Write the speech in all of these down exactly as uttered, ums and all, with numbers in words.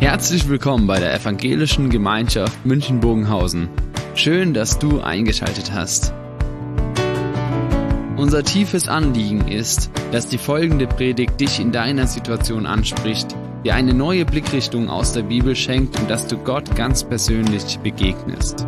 Herzlich willkommen bei der Evangelischen Gemeinschaft München-Bogenhausen. Schön, dass du eingeschaltet hast. Unser tiefes Anliegen ist, dass die folgende Predigt dich in deiner Situation anspricht, dir eine neue Blickrichtung aus der Bibel schenkt und dass du Gott ganz persönlich begegnest.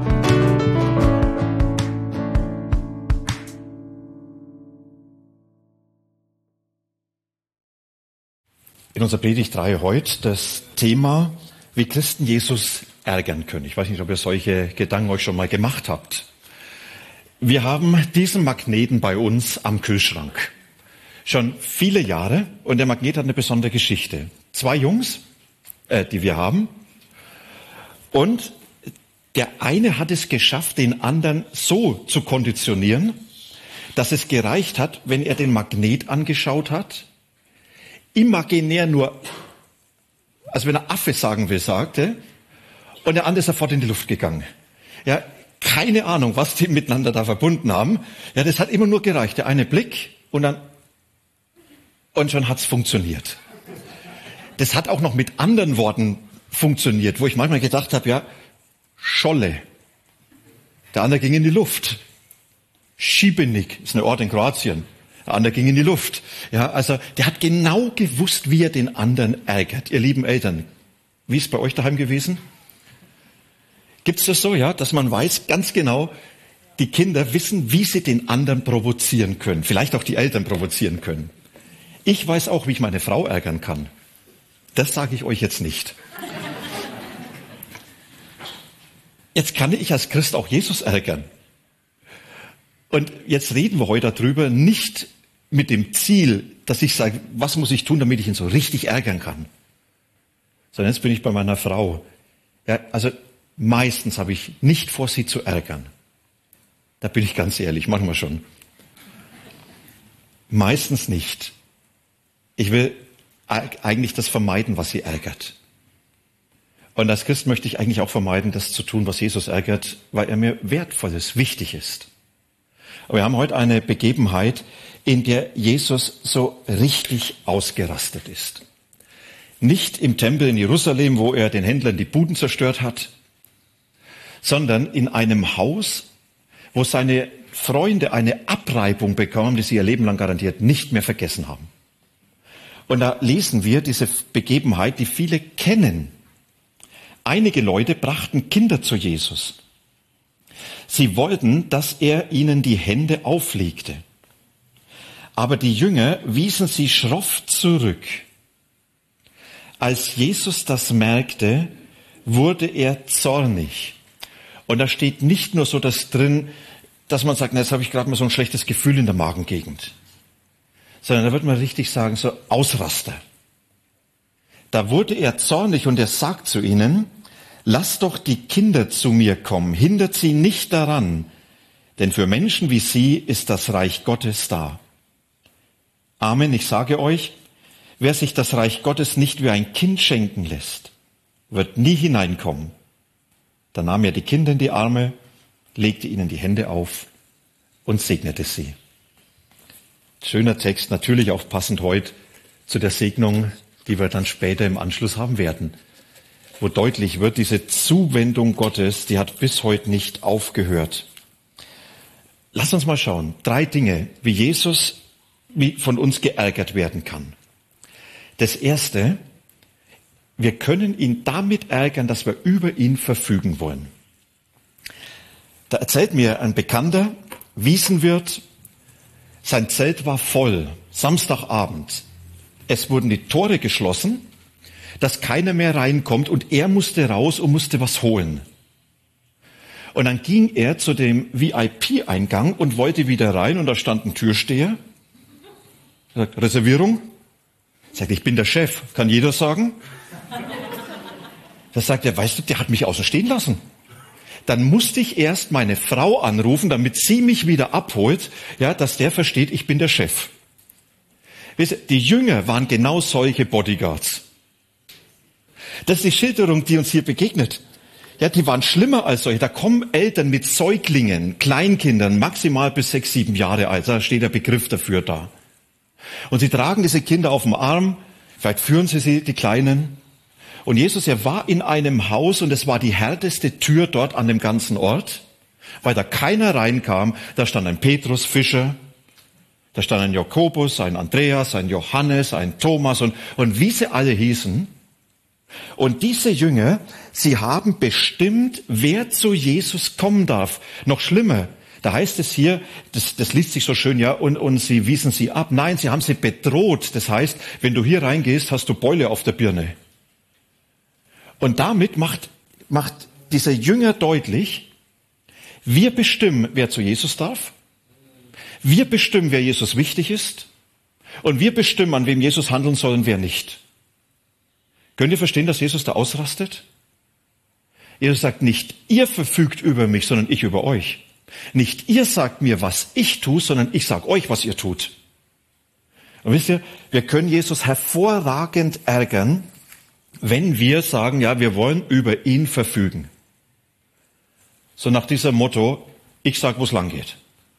In unserer Predigtreihe heute das Thema, wie Christen Jesus ärgern können. Ich weiß nicht, ob ihr solche Gedanken euch schon mal gemacht habt. Wir haben diesen Magneten bei uns am Kühlschrank. Schon viele Jahre und der Magnet hat eine besondere Geschichte. Zwei Jungs, äh, die wir haben, und der eine hat es geschafft, den anderen so zu konditionieren, dass es gereicht hat, wenn er den Magnet angeschaut hat, imaginär nur, also wenn er Affe sagen will, sagte, und der andere ist sofort in die Luft gegangen. Ja, keine Ahnung, was die miteinander da verbunden haben. Ja, das hat immer nur gereicht. Der eine Blick und dann, und schon hat's funktioniert. Das hat auch noch mit anderen Worten funktioniert, wo ich manchmal gedacht habe, ja, Scholle. Der andere ging in die Luft. Šibenik ist ein Ort in Kroatien. Der andere ging in die Luft. Ja, also der hat genau gewusst, wie er den anderen ärgert. Ihr lieben Eltern, wie ist es bei euch daheim gewesen? Gibt es das so, ja, dass man weiß ganz genau, die Kinder wissen, wie sie den anderen provozieren können. Vielleicht auch die Eltern provozieren können. Ich weiß auch, wie ich meine Frau ärgern kann. Das sage ich euch jetzt nicht. Jetzt kann ich als Christ auch Jesus ärgern. Und jetzt reden wir heute darüber, nicht mit dem Ziel, dass ich sage, was muss ich tun, damit ich ihn so richtig ärgern kann. Sondern jetzt bin ich bei meiner Frau. Ja, also meistens habe ich nicht vor, sie zu ärgern. Da bin ich ganz ehrlich, manchmal schon. Meistens nicht. Ich will eigentlich das vermeiden, was sie ärgert. Und als Christ möchte ich eigentlich auch vermeiden, das zu tun, was Jesus ärgert, weil er mir wertvolles, wichtig ist. Aber wir haben heute eine Begebenheit, in der Jesus so richtig ausgerastet ist. Nicht im Tempel in Jerusalem, wo er den Händlern die Buden zerstört hat, sondern in einem Haus, wo seine Freunde eine Abreibung bekamen, die sie ihr Leben lang garantiert nicht mehr vergessen haben. Und da lesen wir diese Begebenheit, die viele kennen. Einige Leute brachten Kinder zu Jesus. Sie wollten, dass er ihnen die Hände auflegte. Aber die Jünger wiesen sie schroff zurück. Als Jesus das merkte, wurde er zornig. Und da steht nicht nur so das drin, dass man sagt, na, jetzt habe ich gerade mal so ein schlechtes Gefühl in der Magengegend. Sondern da wird man richtig sagen, so Ausraster. Da wurde er zornig und er sagt zu ihnen, lasst doch die Kinder zu mir kommen, hindert sie nicht daran, denn für Menschen wie sie ist das Reich Gottes da. Amen, ich sage euch, wer sich das Reich Gottes nicht wie ein Kind schenken lässt, wird nie hineinkommen. Da nahm er die Kinder in die Arme, legte ihnen die Hände auf und segnete sie. Schöner Text, natürlich auch passend heute zu der Segnung, die wir dann später im Anschluss haben werden, wo deutlich wird, diese Zuwendung Gottes, die hat bis heute nicht aufgehört. Lass uns mal schauen. Drei Dinge, wie Jesus wie von uns geärgert werden kann. Das erste, wir können ihn damit ärgern, dass wir über ihn verfügen wollen. Da erzählt mir ein Bekannter, Wiesenwirt, sein Zelt war voll, Samstagabend. Es wurden die Tore geschlossen, dass keiner mehr reinkommt und er musste raus und musste was holen. Und dann ging er zu dem V I P-Eingang und wollte wieder rein und da stand ein Türsteher. Er sagt, Reservierung? Er sagt, ich bin der Chef, kann jeder sagen. Da sagt er, weißt du, der hat mich außen stehen lassen. Dann musste ich erst meine Frau anrufen, damit sie mich wieder abholt, ja, dass der versteht, ich bin der Chef. Wisst ihr, die Jünger waren genau solche Bodyguards. Das ist die Schilderung, die uns hier begegnet. Ja, die waren schlimmer als solche. Da kommen Eltern mit Säuglingen, Kleinkindern, maximal bis sechs, sieben Jahre alt. Da steht der Begriff dafür da. Und sie tragen diese Kinder auf dem Arm, vielleicht führen sie sie, die Kleinen, Und Jesus, er war in einem Haus und es war die härteste Tür dort an dem ganzen Ort, weil da keiner reinkam. Da stand ein Petrus, Fischer, da stand ein Jakobus, ein Andreas, ein Johannes, ein Thomas und, und wie sie alle hießen. Und diese Jünger, sie haben bestimmt, wer zu Jesus kommen darf. Noch schlimmer, da heißt es hier, das, das liest sich so schön, ja, und, und sie wiesen sie ab. Nein, sie haben sie bedroht. Das heißt, wenn du hier reingehst, hast du Beule auf der Birne. Und damit macht, macht dieser Jünger deutlich, wir bestimmen, wer zu Jesus darf. Wir bestimmen, wer Jesus wichtig ist. Und wir bestimmen, an wem Jesus handeln soll und wer nicht. Könnt ihr verstehen, dass Jesus da ausrastet? Jesus sagt nicht, ihr verfügt über mich, sondern ich über euch. Nicht ihr sagt mir, was ich tue, sondern ich sage euch, was ihr tut. Und wisst ihr, wir können Jesus hervorragend ärgern, wenn wir sagen, ja, wir wollen über ihn verfügen. So nach diesem Motto, ich sage, wo es lang geht.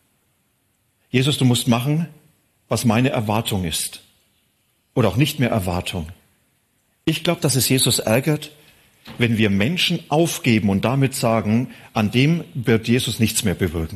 Jesus, du musst machen, was meine Erwartung ist. Oder auch nicht mehr Erwartung. Ich glaube, dass es Jesus ärgert, wenn wir Menschen aufgeben und damit sagen, an dem wird Jesus nichts mehr bewirken.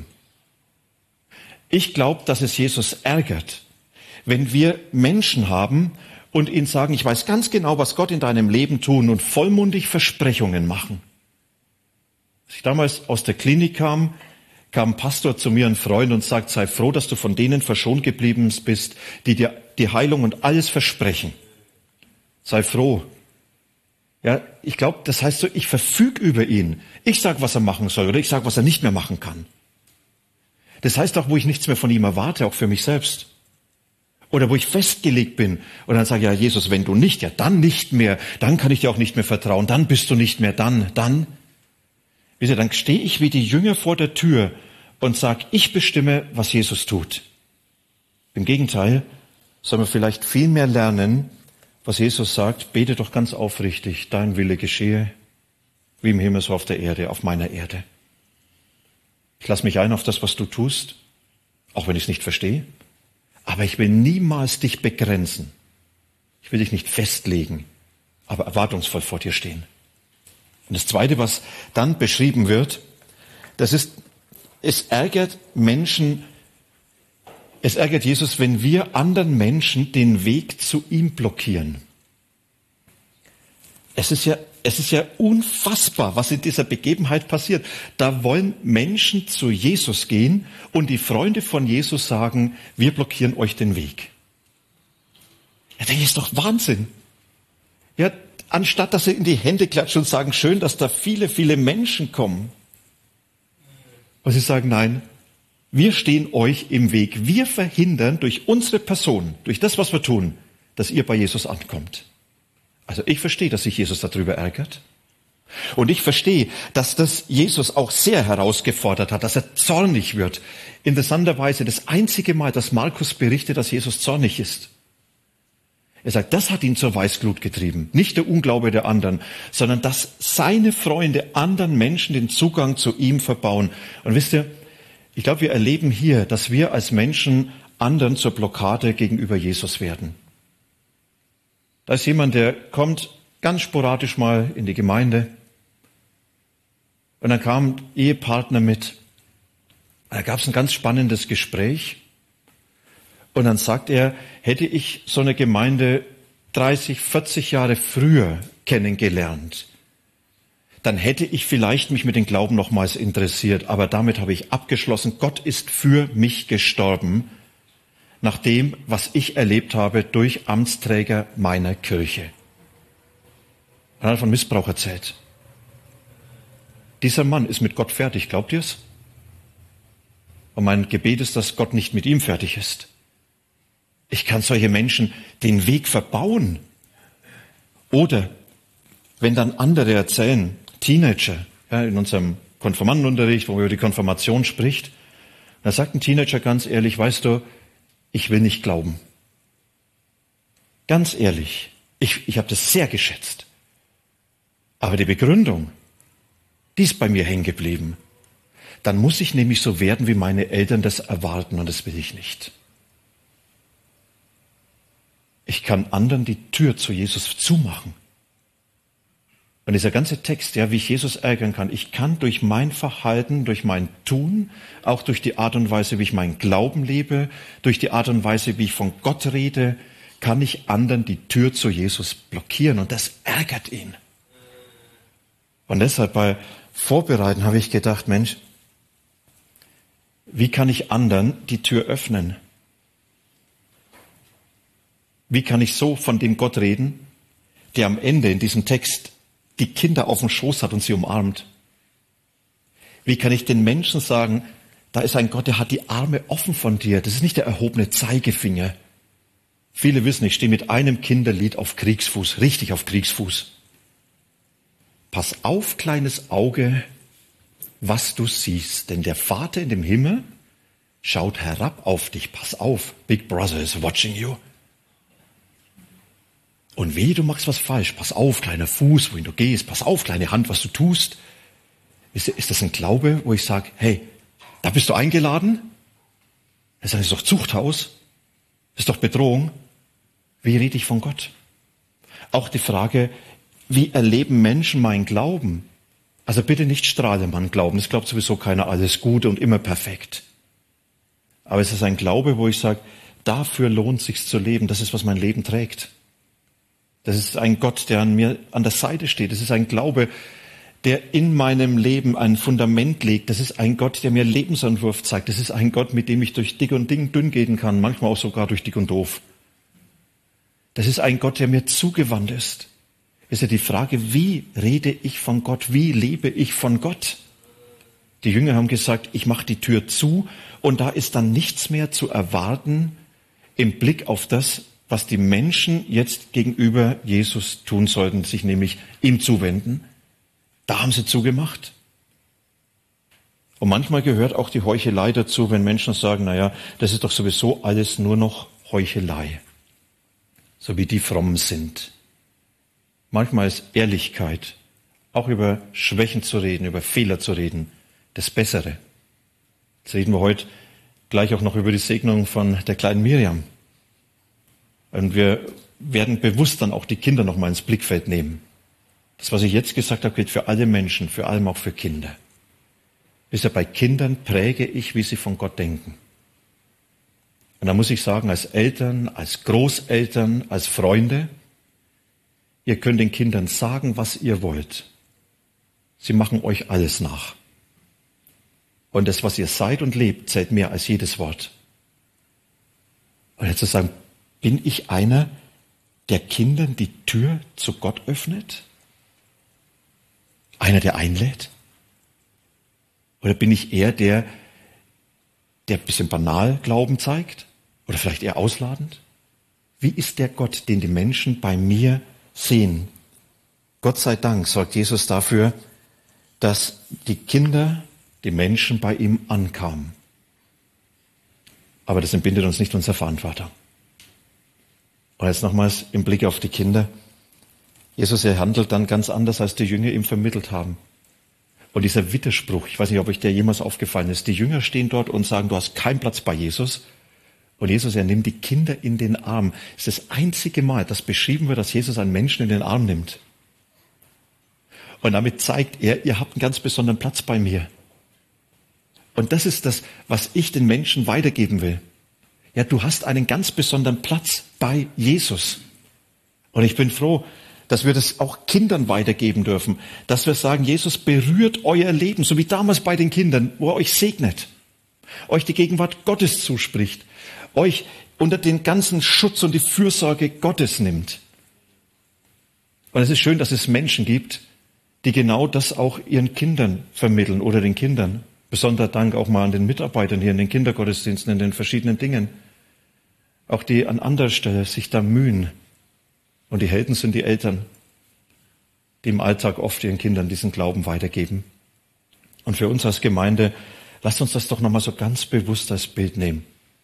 Ich glaube, dass es Jesus ärgert, wenn wir Menschen haben und ihnen sagen, ich weiß ganz genau, was Gott in deinem Leben tun und vollmundig Versprechungen machen. Als ich damals aus der Klinik kam, kam ein Pastor zu mir, ein Freund, und sagt, sei froh, dass du von denen verschont geblieben bist, die dir die Heilung und alles versprechen. Sei froh. Ja, ich glaube, das heißt so, ich verfüge über ihn. Ich sage, was er machen soll, oder ich sage, was er nicht mehr machen kann. Das heißt auch, wo ich nichts mehr von ihm erwarte, auch für mich selbst. Oder wo ich festgelegt bin und dann sage, ja Jesus, wenn du nicht, ja dann nicht mehr, dann kann ich dir auch nicht mehr vertrauen, dann bist du nicht mehr, dann, dann. Wisst ihr, dann stehe ich wie die Jünger vor der Tür und sage, ich bestimme, was Jesus tut. Im Gegenteil, sollen wir vielleicht viel mehr lernen, was Jesus sagt, bete doch ganz aufrichtig, dein Wille geschehe, wie im Himmel so auf der Erde, auf meiner Erde. Ich lasse mich ein auf das, was du tust, auch wenn ich es nicht verstehe, aber ich will niemals dich begrenzen. Ich will dich nicht festlegen, aber erwartungsvoll vor dir stehen. Und das Zweite, was dann beschrieben wird, das ist, es ärgert Menschen, es ärgert Jesus, wenn wir anderen Menschen den Weg zu ihm blockieren. Es ist ja, es ist ja unfassbar, was in dieser Begebenheit passiert. Da wollen Menschen zu Jesus gehen und die Freunde von Jesus sagen, wir blockieren euch den Weg. Ja, das ist doch Wahnsinn. Ja, anstatt dass sie in die Hände klatschen und sagen, schön, dass da viele, viele Menschen kommen. Und sie sagen, nein, wir stehen euch im Weg. Wir verhindern durch unsere Person, durch das, was wir tun, dass ihr bei Jesus ankommt. Also ich verstehe, dass sich Jesus darüber ärgert. Und ich verstehe, dass das Jesus auch sehr herausgefordert hat, dass er zornig wird. Interessanterweise das einzige Mal, dass Markus berichtet, dass Jesus zornig ist. Er sagt, das hat ihn zur Weißglut getrieben. Nicht der Unglaube der anderen, sondern dass seine Freunde anderen Menschen den Zugang zu ihm verbauen. Und wisst ihr, ich glaube, wir erleben hier, dass wir als Menschen anderen zur Blockade gegenüber Jesus werden. Da ist jemand, der kommt ganz sporadisch mal in die Gemeinde und dann kam ein Ehepartner mit. Da gab es ein ganz spannendes Gespräch und dann sagt er, hätte ich so eine Gemeinde dreißig, vierzig Jahre früher kennengelernt, dann hätte ich vielleicht mich mit dem Glauben nochmals interessiert. Aber damit habe ich abgeschlossen, Gott ist für mich gestorben, nach dem, was ich erlebt habe durch Amtsträger meiner Kirche. Er hat von Missbrauch erzählt. Dieser Mann ist mit Gott fertig, glaubt ihr es? Und mein Gebet ist, dass Gott nicht mit ihm fertig ist. Ich kann solche Menschen den Weg verbauen. Oder wenn dann andere erzählen, Teenager, ja, in unserem Konfirmandenunterricht, wo man über die Konfirmation spricht, da sagt ein Teenager ganz ehrlich, weißt du, ich will nicht glauben. Ganz ehrlich, ich, ich habe das sehr geschätzt. Aber die Begründung, die ist bei mir hängen geblieben. Dann muss ich nämlich so werden, wie meine Eltern das erwarten, und das will ich nicht. Ich kann anderen die Tür zu Jesus zumachen. Und dieser ganze Text, ja, wie ich Jesus ärgern kann, ich kann durch mein Verhalten, durch mein Tun, auch durch die Art und Weise, wie ich meinen Glauben lebe, durch die Art und Weise, wie ich von Gott rede, kann ich anderen die Tür zu Jesus blockieren. Und das ärgert ihn. Und deshalb bei Vorbereiten habe ich gedacht, Mensch, wie kann ich anderen die Tür öffnen? Wie kann ich so von dem Gott reden, der am Ende in diesem Text die Kinder auf dem Schoß hat und sie umarmt? Wie kann ich den Menschen sagen, da ist ein Gott, der hat die Arme offen von dir. Das ist nicht der erhobene Zeigefinger. Viele wissen, ich stehe mit einem Kinderlied auf Kriegsfuß, richtig auf Kriegsfuß. Pass auf, kleines Auge, was du siehst, denn der Vater in dem Himmel schaut herab auf dich. Pass auf, Big Brother is watching you. Und wehe, du machst was falsch. Pass auf, kleiner Fuß, wohin du gehst. Pass auf, kleine Hand, was du tust. Ist, ist das ein Glaube, wo ich sage, hey, da bist du eingeladen? Das ist doch Zuchthaus. Das ist doch Bedrohung. Wie rede ich von Gott? Auch die Frage, wie erleben Menschen meinen Glauben? Also bitte nicht Strahlemann glauben. Es glaubt sowieso keiner alles Gute und immer perfekt. Aber es ist ein Glaube, wo ich sage, dafür lohnt es sich zu leben. Das ist, was mein Leben trägt. Das ist ein Gott, der an mir an der Seite steht. Das ist ein Glaube, der in meinem Leben ein Fundament legt. Das ist ein Gott, der mir Lebensentwurf zeigt. Das ist ein Gott, mit dem ich durch dick und dünn gehen kann, manchmal auch sogar durch dick und doof. Das ist ein Gott, der mir zugewandt ist. Ist ja die Frage, wie rede ich von Gott? Wie lebe ich von Gott? Die Jünger haben gesagt, ich mache die Tür zu und da ist dann nichts mehr zu erwarten im Blick auf das, was die Menschen jetzt gegenüber Jesus tun sollten, sich nämlich ihm zuwenden. Da haben sie zugemacht. Und manchmal gehört auch die Heuchelei dazu, wenn Menschen sagen, naja, das ist doch sowieso alles nur noch Heuchelei. So wie die fromm sind. Manchmal ist Ehrlichkeit, auch über Schwächen zu reden, über Fehler zu reden, das Bessere. Jetzt reden wir heute gleich auch noch über die Segnung von der kleinen Miriam. Und wir werden bewusst dann auch die Kinder noch mal ins Blickfeld nehmen. Das, was ich jetzt gesagt habe, gilt für alle Menschen, vor allem auch für Kinder. Wisst ihr, bei Kindern präge ich, wie sie von Gott denken. Und da muss ich sagen, als Eltern, als Großeltern, als Freunde, ihr könnt den Kindern sagen, was ihr wollt. Sie machen euch alles nach. Und das, was ihr seid und lebt, zählt mehr als jedes Wort. Und jetzt zu sagen, bin ich einer, der Kindern die Tür zu Gott öffnet? Einer, der einlädt? Oder bin ich eher der, der ein bisschen banal Glauben zeigt? Oder vielleicht eher ausladend? Wie ist der Gott, den die Menschen bei mir sehen? Gott sei Dank sorgt Jesus dafür, dass die Kinder, die Menschen bei ihm ankamen. Aber das entbindet uns nicht unserer Verantwortung. Und jetzt nochmals im Blick auf die Kinder. Jesus, er handelt dann ganz anders, als die Jünger ihm vermittelt haben. Und dieser Widerspruch, ich weiß nicht, ob euch der jemals aufgefallen ist, die Jünger stehen dort und sagen, du hast keinen Platz bei Jesus. Und Jesus, er nimmt die Kinder in den Arm. Es ist das einzige Mal, dass beschrieben wird, dass Jesus einen Menschen in den Arm nimmt. Und damit zeigt er, ihr habt einen ganz besonderen Platz bei mir. Und das ist das, was ich den Menschen weitergeben will. Ja, du hast einen ganz besonderen Platz bei Jesus. Und ich bin froh, dass wir das auch Kindern weitergeben dürfen. Dass wir sagen, Jesus berührt euer Leben, so wie damals bei den Kindern, wo er euch segnet. Euch die Gegenwart Gottes zuspricht. Euch unter den ganzen Schutz und die Fürsorge Gottes nimmt. Und es ist schön, dass es Menschen gibt, die genau das auch ihren Kindern vermitteln oder den Kindern. Besonderer Dank auch mal an den Mitarbeitern hier in den Kindergottesdiensten, in den verschiedenen Dingen. Auch die an anderer Stelle sich da mühen. Und die Helden sind die Eltern, die im Alltag oft ihren Kindern diesen Glauben weitergeben. Und für uns als Gemeinde, lasst uns das doch nochmal so ganz bewusst als Bild nehmen.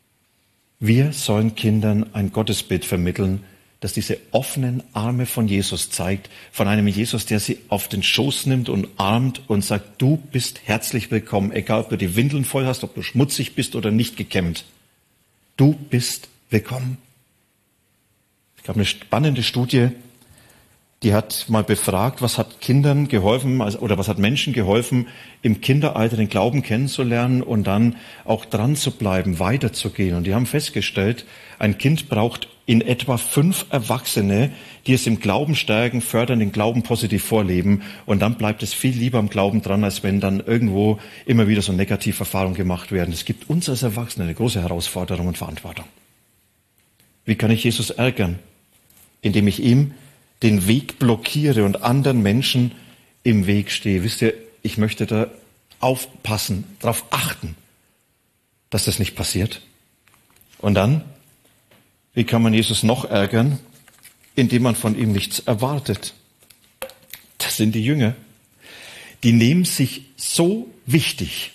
Wir sollen Kindern ein Gottesbild vermitteln, das diese offenen Arme von Jesus zeigt, von einem Jesus, der sie auf den Schoß nimmt und armt und sagt, du bist herzlich willkommen, egal ob du die Windeln voll hast, ob du schmutzig bist oder nicht gekämmt. Du bist willkommen. Es gab eine spannende Studie, die hat mal befragt, was hat Kindern geholfen oder was hat Menschen geholfen, im Kindesalter den Glauben kennenzulernen und dann auch dran zu bleiben, weiterzugehen. Und die haben festgestellt, ein Kind braucht in etwa fünf Erwachsene, die es im Glauben stärken, fördern, den Glauben positiv vorleben. Und dann bleibt es viel lieber am Glauben dran, als wenn dann irgendwo immer wieder so negative Erfahrungen gemacht werden. Es gibt uns als Erwachsene eine große Herausforderung und Verantwortung. Wie kann ich Jesus ärgern? Indem ich ihm den Weg blockiere und anderen Menschen im Weg stehe. Wisst ihr, ich möchte da aufpassen, darauf achten, dass das nicht passiert. Und dann, wie kann man Jesus noch ärgern? Indem man von ihm nichts erwartet. Das sind die Jünger. Die nehmen sich so wichtig.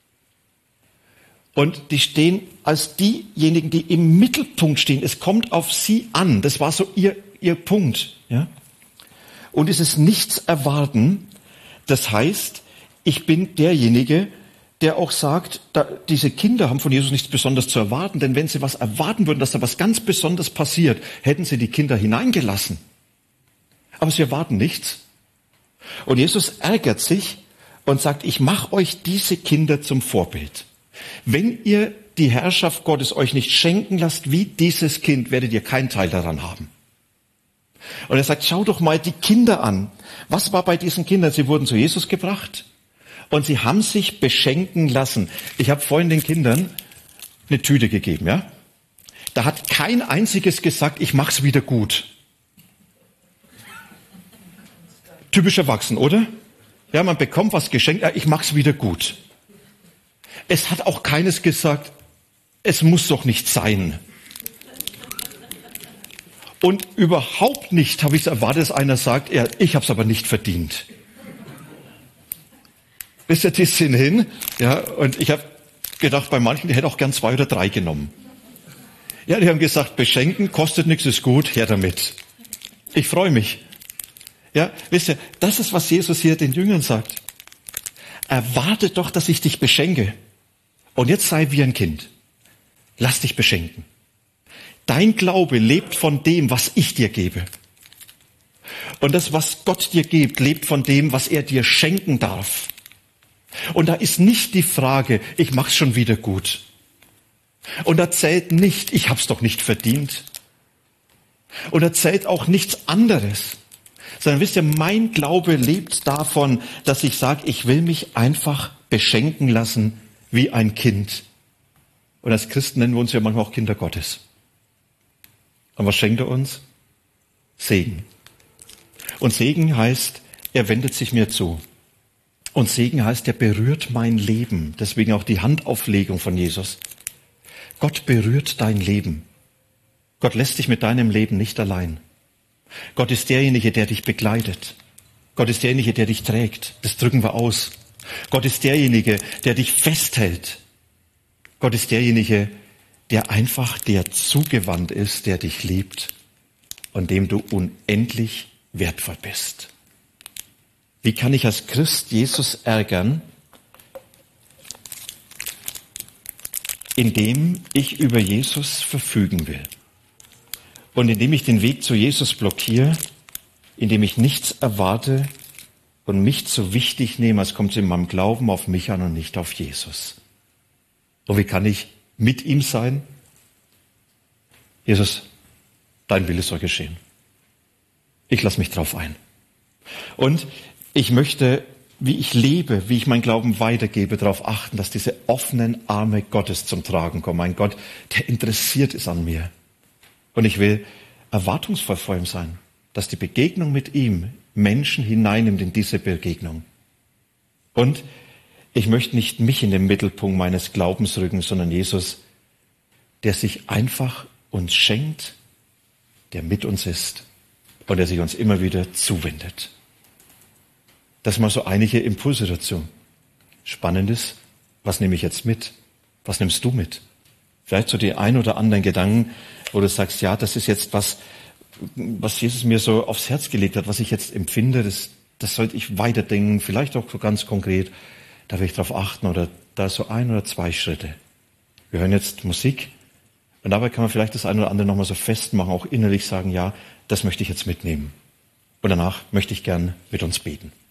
Und die stehen als diejenigen, die im Mittelpunkt stehen. Es kommt auf sie an. Das war so ihr, ihr Punkt. Ja? Und es ist nichts erwarten. Das heißt, ich bin derjenige, der auch sagt, da, diese Kinder haben von Jesus nichts Besonderes zu erwarten. Denn wenn sie was erwarten würden, dass da was ganz Besonderes passiert, hätten sie die Kinder hineingelassen. Aber sie erwarten nichts. Und Jesus ärgert sich und sagt, ich mache euch diese Kinder zum Vorbild. Wenn ihr die Herrschaft Gottes euch nicht schenken lasst wie dieses Kind, werdet ihr keinen Teil daran haben. Und er sagt, schau doch mal die Kinder an. Was war bei diesen Kindern? Sie wurden zu Jesus gebracht und sie haben sich beschenken lassen. Ich habe vorhin den Kindern eine Tüte gegeben, ja? Da hat kein einziges gesagt, ich mach's wieder gut. Typisch erwachsen, oder? Ja, man bekommt was geschenkt, ja, ich mach's wieder gut. Es hat auch keines gesagt, es muss doch nicht sein. Und überhaupt nicht habe ich es erwartet, dass einer sagt, ja, ich habe es aber nicht verdient. Wisst ihr, die sind hin, ja, und ich habe gedacht, bei manchen, die hätten auch gern zwei oder drei genommen. Ja, die haben gesagt, beschenken, kostet nichts, ist gut, her damit. Ich freue mich. Ja, wisst ihr, das ist, was Jesus hier den Jüngern sagt. Erwarte doch, dass ich dich beschenke. Und jetzt sei wie ein Kind. Lass dich beschenken. Dein Glaube lebt von dem, was ich dir gebe. Und das, was Gott dir gibt, lebt von dem, was er dir schenken darf. Und da ist nicht die Frage, ich mach's schon wieder gut. Und da zählt nicht, ich hab's doch nicht verdient. Und da zählt auch nichts anderes. Sondern wisst ihr, mein Glaube lebt davon, dass ich sage, ich will mich einfach beschenken lassen wie ein Kind. Und als Christen nennen wir uns ja manchmal auch Kinder Gottes. Und was schenkt er uns? Segen. Und Segen heißt, er wendet sich mir zu. Und Segen heißt, er berührt mein Leben. Deswegen auch die Handauflegung von Jesus. Gott berührt dein Leben. Gott lässt dich mit deinem Leben nicht allein. Gott ist derjenige, der dich begleitet. Gott ist derjenige, der dich trägt. Das drücken wir aus. Gott ist derjenige, der dich festhält. Gott ist derjenige, der einfach dir zugewandt ist, der dich liebt und dem du unendlich wertvoll bist. Wie kann ich als Christ Jesus ärgern? Indem ich über Jesus verfügen will. Und indem ich den Weg zu Jesus blockiere, indem ich nichts erwarte und mich zu wichtig nehme, als kommt es in meinem Glauben auf mich an und nicht auf Jesus. Und wie kann ich mit ihm sein? Jesus, dein Wille soll geschehen. Ich lasse mich drauf ein. Und ich möchte, wie ich lebe, wie ich meinen Glauben weitergebe, darauf achten, dass diese offenen Arme Gottes zum Tragen kommen. Ein Gott, der interessiert ist an mir. Und ich will erwartungsvoll vor ihm sein, dass die Begegnung mit ihm Menschen hineinnimmt in diese Begegnung. Und ich möchte nicht mich in den Mittelpunkt meines Glaubens rücken, sondern Jesus, der sich einfach uns schenkt, der mit uns ist und der sich uns immer wieder zuwendet. Das sind mal so einige Impulse dazu. Spannend ist, was nehme ich jetzt mit? Was nimmst du mit? Vielleicht so die ein oder anderen Gedanken, wo du sagst, ja, das ist jetzt was, was Jesus mir so aufs Herz gelegt hat, was ich jetzt empfinde, das, das sollte ich weiterdenken, vielleicht auch so ganz konkret, da will ich drauf achten oder da so ein oder zwei Schritte. Wir hören jetzt Musik und dabei kann man vielleicht das eine oder andere nochmal so festmachen, auch innerlich sagen, ja, das möchte ich jetzt mitnehmen. Und danach möchte ich gern mit uns beten.